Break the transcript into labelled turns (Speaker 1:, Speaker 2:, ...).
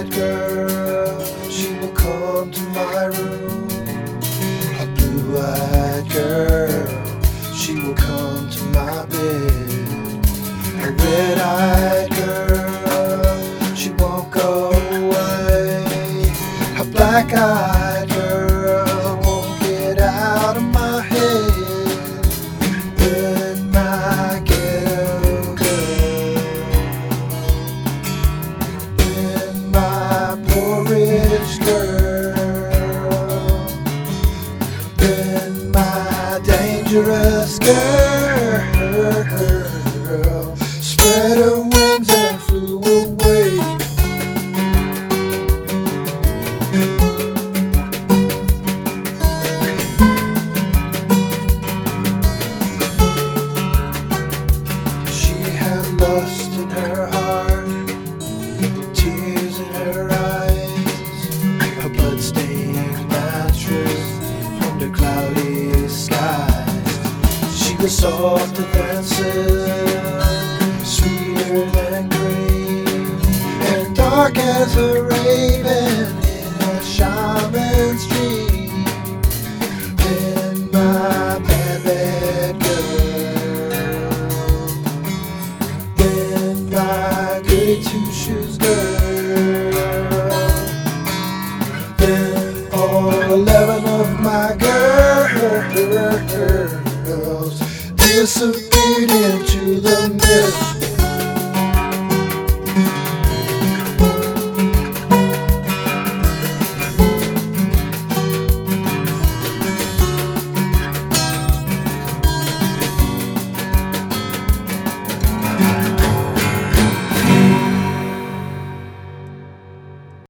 Speaker 1: blue-eyed girl, she will come to my room. A blue-eyed girl, she will come to my bed. A red-eyed girl, she won't go away. A black-eyed girl won't get out of my head. Then my ghetto girl, then my poor rich girl, then my dangerous girl spread her wings and flew away. She had lust in her heart, tears in her eyes, a blood-stained mattress under cloudy skies. She was softer than silk, sweeter than cream, and dark as a raven in a shaman's dream. Then my bad, bad girl, then my goody two-shoes girl, then all 11 of my girls disappeared into the mist.